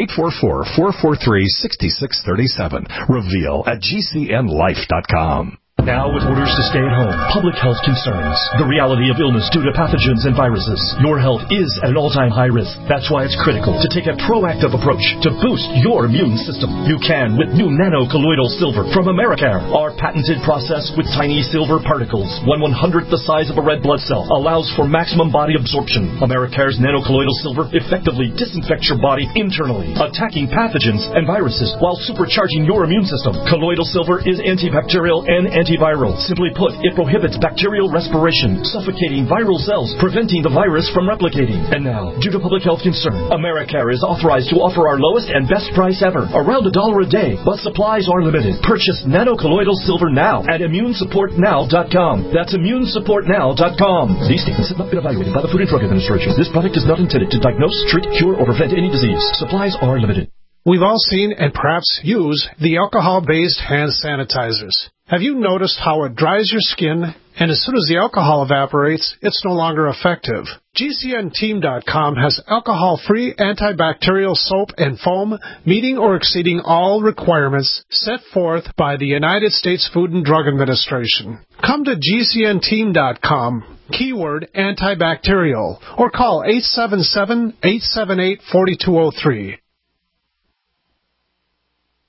844-443-6637. Reveal at GCNlife.com. Now, with orders to stay at home, public health concerns, the reality of illness due to pathogens and viruses, your health is at an all-time high risk. That's why it's critical to take a proactive approach to boost your immune system. You can with new nano-colloidal silver from Americare. Our patented process with tiny silver particles, 1/100th the size of a red blood cell, allows for maximum body absorption. Americare's nano-colloidal silver effectively disinfects your body internally, attacking pathogens and viruses while supercharging your immune system. Colloidal silver is antibacterial and antiviral. Simply put, it prohibits bacterial respiration, suffocating viral cells, preventing the virus from replicating. And now, due to public health concern, Americare is authorized to offer our lowest and best price ever, around $1 a day, but supplies are limited. Purchase nano-colloidal silver now at immunesupportnow.com. That's immunesupportnow.com. These statements have not been evaluated by the Food and Drug Administration. This product is not intended to diagnose, treat, cure, or prevent any disease. Supplies are limited. We've all seen and perhaps use the alcohol-based hand sanitizers. Have you noticed how it dries your skin, and as soon as the alcohol evaporates, it's no longer effective? GCNteam.com has alcohol-free antibacterial soap and foam meeting or exceeding all requirements set forth by the United States Food and Drug Administration. Come to GCNteam.com, keyword antibacterial, or call 877-878-4203.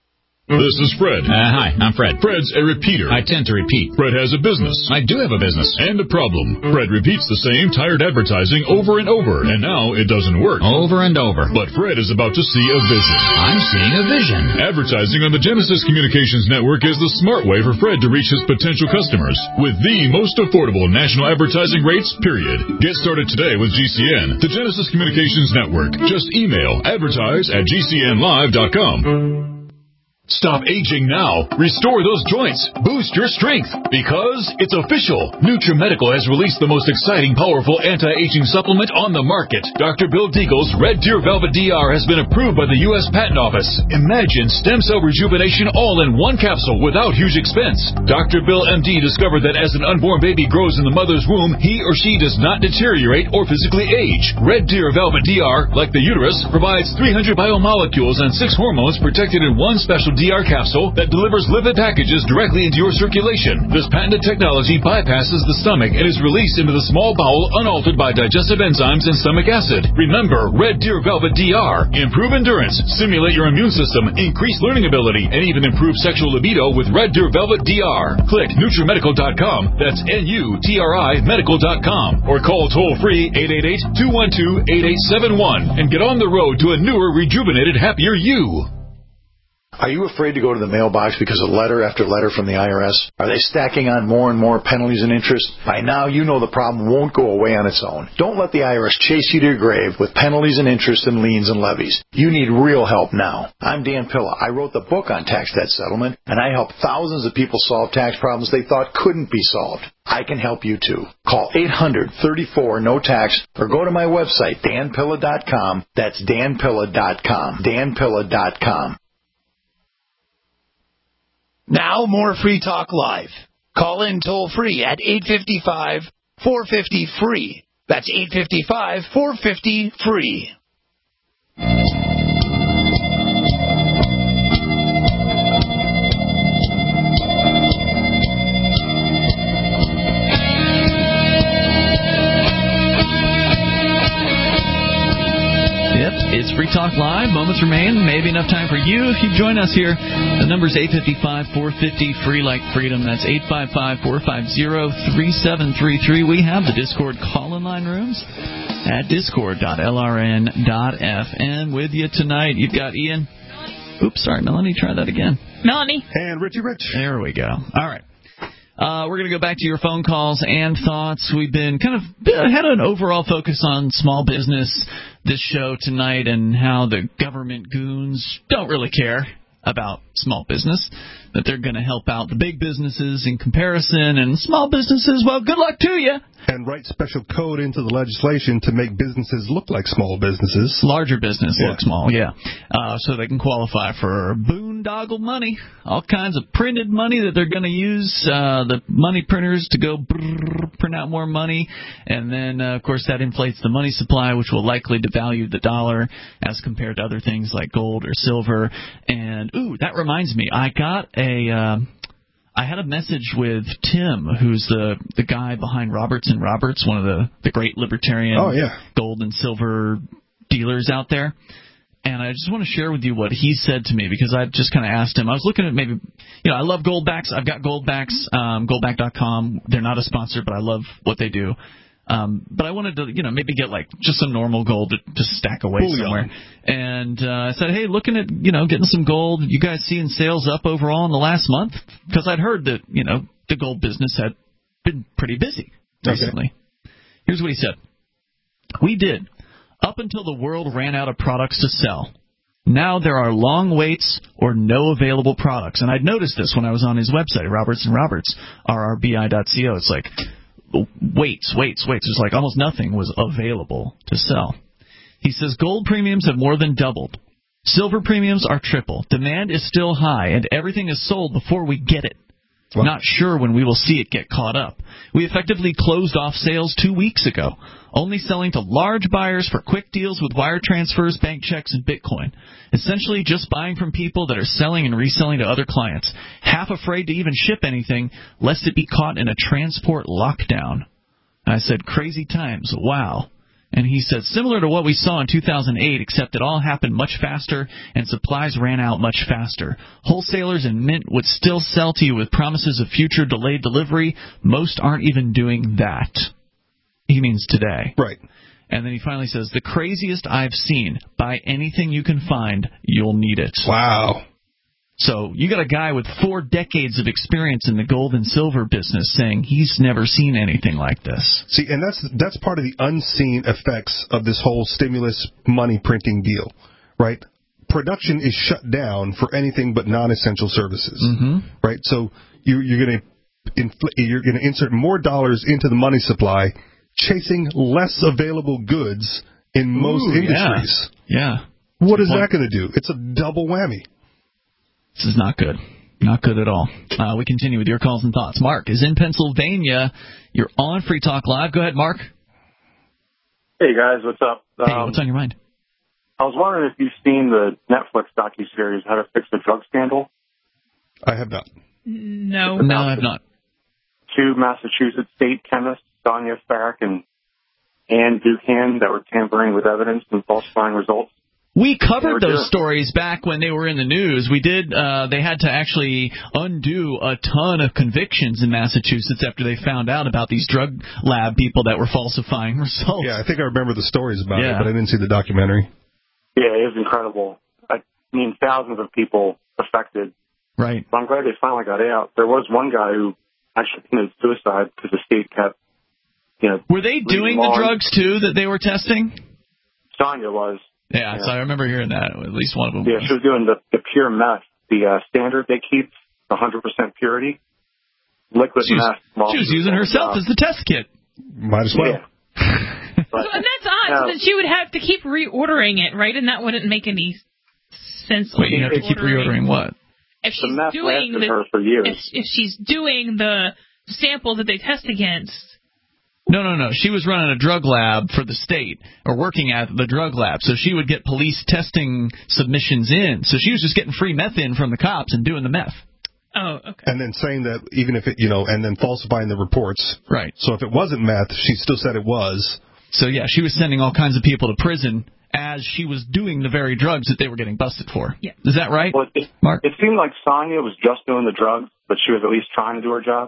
This is Fred. Hi, I'm Fred. Fred's a repeater. I tend to repeat. Fred has a business. I do have a business. And a problem. Fred repeats the same tired advertising over and over, and now it doesn't work. Over and over. But Fred is about to see a vision. I'm seeing a vision. Advertising on the Genesis Communications Network is the smart way for Fred to reach his potential customers with the most affordable national advertising rates, period. Get started today with GCN, the Genesis Communications Network. Just email advertise@gcnlive.com. Stop aging now. Restore those joints. Boost your strength. Because it's official. NutriMedical has released the most exciting, powerful anti-aging supplement on the market. Dr. Bill Deagle's Red Deer Velvet DR has been approved by the U.S. Patent Office. Imagine stem cell rejuvenation all in one capsule without huge expense. Dr. Bill MD discovered that as an unborn baby grows in the mother's womb, he or she does not deteriorate or physically age. Red Deer Velvet DR, like the uterus, provides 300 biomolecules and 6 hormones protected in one special DR capsule that delivers lipid packages directly into your circulation. This patented technology bypasses the stomach and is released into the small bowel unaltered by digestive enzymes and stomach acid. Remember, Red Deer Velvet DR. Improve endurance, stimulate your immune system, increase learning ability, and even improve sexual libido with Red Deer Velvet DR. Click NutriMedical.com, that's NUTRI Medical.com, or call toll-free 888-212-8871 and get on the road to a newer, rejuvenated, happier you. Are you afraid to go to the mailbox because of letter after letter from the IRS? Are they stacking on more and more penalties and interest? By now, you know the problem won't go away on its own. Don't let the IRS chase you to your grave with penalties and interest and liens and levies. You need real help now. I'm Dan Pilla. I wrote the book on tax debt settlement, and I help thousands of people solve tax problems they thought couldn't be solved. I can help you too. Call 800-34-NO-TAX or go to my website, danpilla.com. That's danpilla.com. danpilla.com. Now more Free Talk Live. Call in toll-free at 855-450-FREE. That's 855-450-FREE. It's Free Talk Live. Moments remain. Maybe enough time for you if you join us here. The number's 855-450-FREE like freedom. That's 855-450-3733. We have the Discord call-in line rooms at discord.lrn.fm. With you tonight, you've got Ian. Oops, sorry, Melanie. Try that again. Melanie. And Richie Rich. There we go. All right. We're going to go back to your phone calls and thoughts. We've been kind of had an overall focus on small business this show tonight and how the government goons don't really care about small business, that they're going to help out the big businesses in comparison, and small businesses, well, good luck to you. And write special code into the legislation to make businesses look like small businesses. Larger business look small, so they can qualify for boondoggle money, all kinds of printed money that they're going to use, the money printers to go print out more money, and then, of course, that inflates the money supply, which will likely devalue the dollar as compared to other things like gold or silver. And, that reminds me, I had a message with Tim, who's the guy behind Roberts & Roberts, one of the great libertarian gold and silver dealers out there. And I just want to share with you what he said to me, because I just kind of asked him. I was looking at maybe, I love Goldbacks. I've got Goldbacks, goldback.com. They're not a sponsor, but I love what they do. But I wanted to, maybe get like just some normal gold to just stack away somewhere. And I said, hey, looking at, getting some gold. You guys seeing sales up overall in the last month? Because I'd heard that, the gold business had been pretty busy recently. Here's what he said. We did, up until the world ran out of products to sell. Now there are long waits or no available products. And I'd noticed this when I was on his website, Roberts & Roberts, rrbi.co. It's like, waits. There's like almost nothing was available to sell. He says gold premiums have more than doubled. Silver premiums are triple. Demand is still high, and everything is sold before we get it. Wow. Not sure when we will see it get caught up. We effectively closed off sales 2 weeks ago, only selling to large buyers for quick deals with wire transfers, bank checks, and Bitcoin. Essentially just buying from people that are selling and reselling to other clients, half afraid to even ship anything, lest it be caught in a transport lockdown. And I said, crazy times, wow. And he said, similar to what we saw in 2008, except it all happened much faster and supplies ran out much faster. Wholesalers and Mint would still sell to you with promises of future delayed delivery. Most aren't even doing that. He means today. Right. And then he finally says, the craziest I've seen. Buy anything you can find. You'll need it. Wow. So you got a guy with 4 decades of experience in the gold and silver business saying he's never seen anything like this. See, and that's part of the unseen effects of this whole stimulus money printing deal, right? Production is shut down for anything but non-essential services, right? So you're going to insert more dollars into the money supply, chasing less available goods in most industries. Yeah. What is that going to do? It's a double whammy. This is not good. Not good at all. We continue with your calls and thoughts. Mark is in Pennsylvania. You're on Free Talk Live. Go ahead, Mark. Hey, guys. What's up? Hey, what's on your mind? I was wondering if you've seen the Netflix docuseries, How to Fix the Drug Scandal. I have not. No. No, I have not. 2 Massachusetts state chemists, Sonia Farrick and Ann Ducan, that were tampering with evidence and falsifying results. We covered those stories back when they were in the news. We did. They had to actually undo a ton of convictions in Massachusetts after they found out about these drug lab people that were falsifying results. Yeah, I think I remember the stories about it, but I didn't see the documentary. Yeah, it was incredible. I mean, thousands of people affected. Right. So I'm glad they finally got out. There was one guy who actually committed suicide because the state kept, Were they doing the drugs, too, that they were testing? Sonia was. Yeah, so I remember hearing that. At least one of them was. She was doing the pure meth, the standard they keep, 100% purity, liquid meth. She was using herself as the test kit. Might as well. Yeah. And that's odd, so that she would have to keep reordering it, right? And that wouldn't make any sense. Wait, you have to keep reordering what? If she's the meth doing lasted her for years. If she's doing the sample that they test against. No. She was running a drug lab for the state, or working at the drug lab, so she would get police testing submissions in. So she was just getting free meth in from the cops and doing the meth. Oh, okay. And then saying that even if it, and then falsifying the reports. Right. So if it wasn't meth, she still said it was. So, yeah, she was sending all kinds of people to prison as she was doing the very drugs that they were getting busted for. Yeah. Is that right, well, Mark? It seemed like Sonia was just doing the drugs, but she was at least trying to do her job.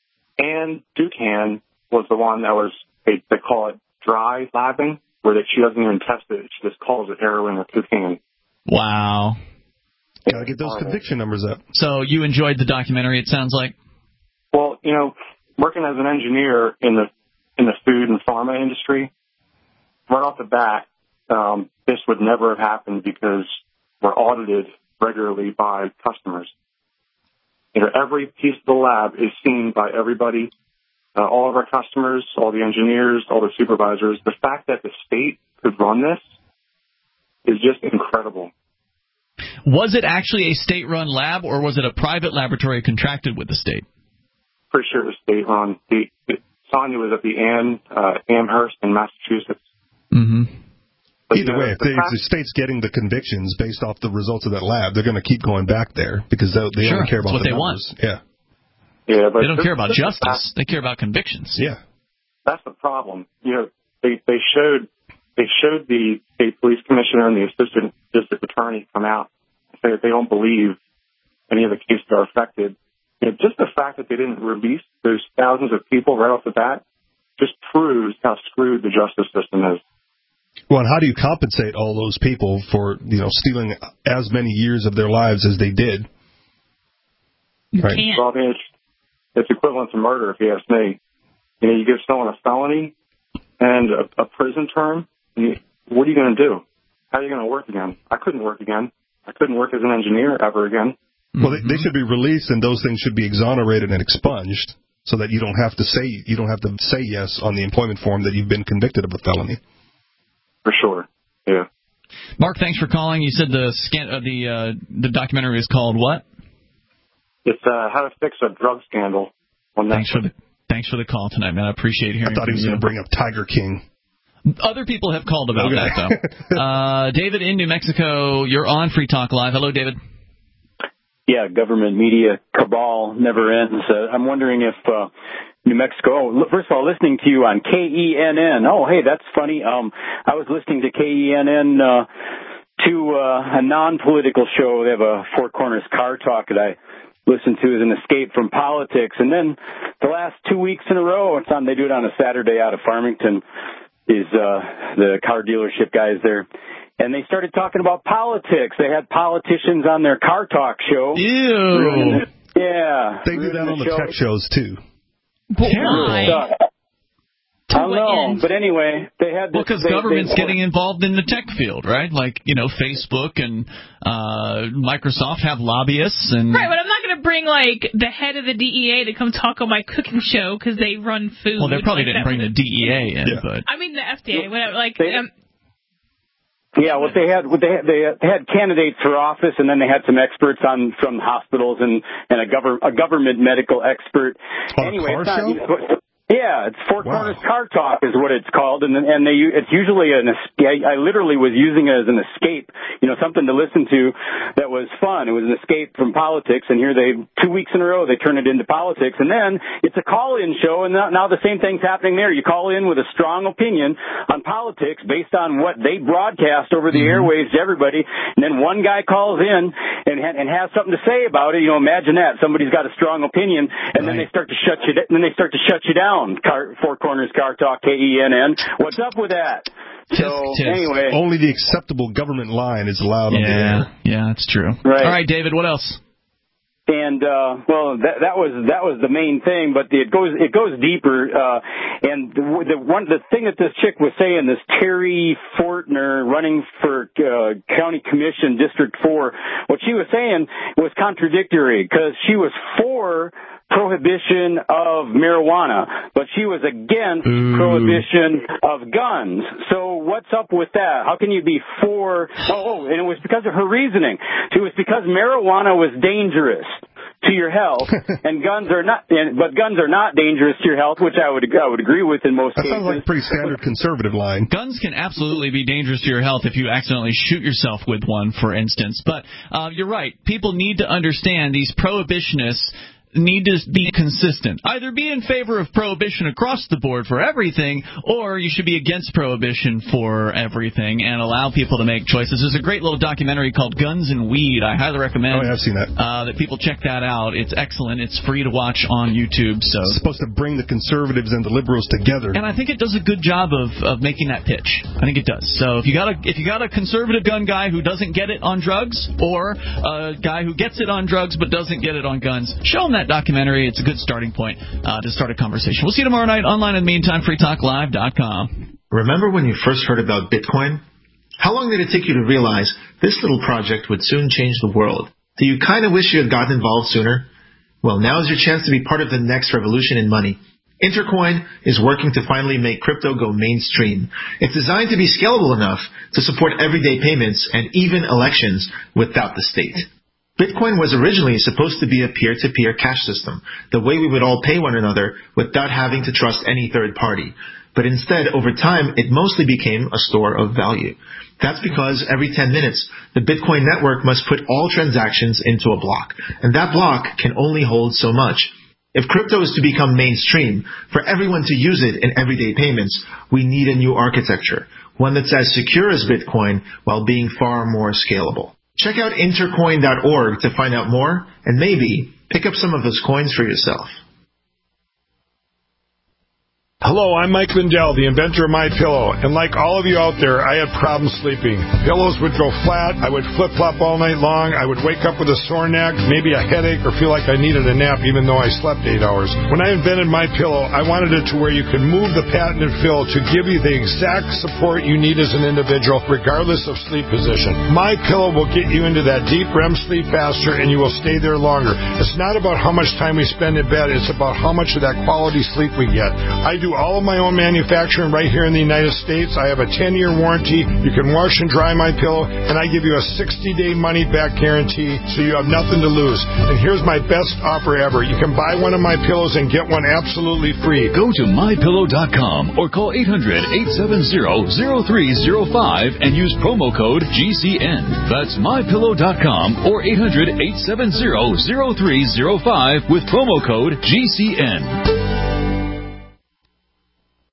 And Ducan was the one that was, they call it dry labbing, where she doesn't even test it. She just calls it heroin or cocaine. Wow. Gotta get those conviction numbers up. So you enjoyed the documentary, it sounds like? Well, working as an engineer in the food and pharma industry, right off the bat, this would never have happened because we're audited regularly by customers. Every piece of the lab is seen by everybody. All of our customers, all the engineers, all the supervisors. The fact that the state could run this is just incredible. Was it actually a state-run lab, or was it a private laboratory contracted with the state? Pretty sure it was state-run. Sonia was at the Amherst in Massachusetts. Mm-hmm. Either way, if the state's getting the convictions based off the results of that lab, they're going to keep going back there because they only care about the numbers. Want. Yeah. Yeah, but they don't care about justice. They care about convictions. Yeah. That's the problem. They showed the state police commissioner and the assistant district attorney come out and say that they don't believe any of the cases are affected. Just the fact that they didn't release those thousands of people right off the bat just proves how screwed the justice system is. Well, and how do you compensate all those people for, stealing as many years of their lives as they did? Right. Well, I mean, it's equivalent to murder, if you ask me. You give someone a felony and a prison term, what are you going to do? How are you going to work again? I couldn't work again. I couldn't work as an engineer ever again. Well, they should be released, and those things should be exonerated and expunged, so that you don't have to say yes on the employment form that you've been convicted of a felony. For sure. Yeah. Mark, thanks for calling. You said the documentary is called what? It's How to Fix a Drug Scandal. Thanks for the call tonight, man. I appreciate hearing. I thought he was going to bring up Tiger King. Other people have called about that, though. David in New Mexico, you're on Free Talk Live. Hello, David. Yeah, government media cabal never ends. I'm wondering if New Mexico. Oh, first of all, listening to you on KENN. Oh, hey, that's funny. I was listening to KENN to a non-political show. They have a Four Corners Car Talk that I listen to as an escape from politics. And then the last 2 weeks in a row, they do it on a Saturday out of Farmington, is the car dealership guys there. And they started talking about politics. They had politicians on their Car Talk show. Ew. Yeah. They do that on the tech shows, too. Why? I don't know, but anyway, they had this... Well, because government's getting involved in the tech field, right? Like, Facebook and Microsoft have lobbyists and... Right, but I'm not going to bring, the head of the DEA to come talk on my cooking show because they run food. Well, they probably didn't bring the DEA in, but... I mean, the FDA, whatever, Yeah, what they had candidates for office, and then they had some experts from hospitals and a government medical expert. Anyway, it's not... Yeah, it's Four Corners Car Talk is what it's called, and it's usually an escape. I literally was using it as an escape, something to listen to that was fun. It was an escape from politics, and here 2 weeks in a row they turn it into politics, and then it's a call-in show, and now the same thing's happening there. You call in with a strong opinion on politics based on what they broadcast over the airwaves to everybody, and then one guy calls in and has something to say about it. Imagine that somebody's got a strong opinion, and then they start to shut you down. Four Corners Car Talk, KENN. What's up with that? Anyway, only the acceptable government line is allowed on the air. Yeah, that's true. Right. All right, David, what else? And that was the main thing, but it goes deeper. And the thing that this chick was saying, this Terry Fortner running for County Commission District 4, what she was saying was contradictory because she was for prohibition of marijuana, but she was against prohibition of guns. So what's up with that? How can you be for... and it was because of her reasoning. It was because marijuana was dangerous to your health, and guns are not dangerous to your health, which I would agree with in most cases. That sounds like a pretty standard conservative line. Guns can absolutely be dangerous to your health if you accidentally shoot yourself with one, for instance. But you're right. People need to understand these prohibitionists need to be consistent. Either be in favor of prohibition across the board for everything, or you should be against prohibition for everything and allow people to make choices. There's a great little documentary called Guns and Weed. I highly recommend I've seen that. That people check that out. It's excellent. It's free to watch on YouTube. So it's supposed to bring the conservatives and the liberals together. And I think it does a good job of making that pitch. I think it does. So if you got a conservative gun guy who doesn't get it on drugs, or a guy who gets it on drugs but doesn't get it on guns, show him that documentary. It's a good starting point to start a conversation. We'll see you tomorrow night online. In the meantime, freetalklive.com. Remember when you first heard about Bitcoin? How long did it take you to realize this little project would soon change the world? Do you kind of wish you had gotten involved sooner? Well, now is your chance to be part of the next revolution in money. Intercoin is working to finally make crypto go mainstream. It's designed to be scalable enough to support everyday payments and even elections without the state. Bitcoin was originally supposed to be a peer-to-peer cash system, the way we would all pay one another without having to trust any third party. But instead, over time, it mostly became a store of value. That's because every 10 minutes, the Bitcoin network must put all transactions into a block, and that block can only hold so much. If crypto is to become mainstream, for everyone to use it in everyday payments, we need a new architecture, one that's as secure as Bitcoin while being far more scalable. Check out intercoin.org to find out more and maybe pick up some of those coins for yourself. Hello, I'm Mike Lindell, the inventor of MyPillow, and like all of you out there, I had problems sleeping. Pillows would go flat, I would flip-flop all night long, I would wake up with a sore neck, maybe a headache, or feel like I needed a nap even though I slept 8 hours. When I invented MyPillow, I wanted it to where you could move the patented fill to give you the exact support you need as an individual, regardless of sleep position. MyPillow will get you into that deep REM sleep faster, and you will stay there longer. It's not about how much time we spend in bed, it's about how much of that quality sleep we get. I do all of my own manufacturing right here in the United States. I have a 10-year warranty. You can wash and dry MyPillow, and I give you a 60-day money-back guarantee, so you have nothing to lose. And here's my best offer ever. You can buy one of my pillows and get one absolutely free. Go to MyPillow.com or call 800-870-0305 and use promo code GCN. That's MyPillow.com or 800-870-0305 with promo code GCN.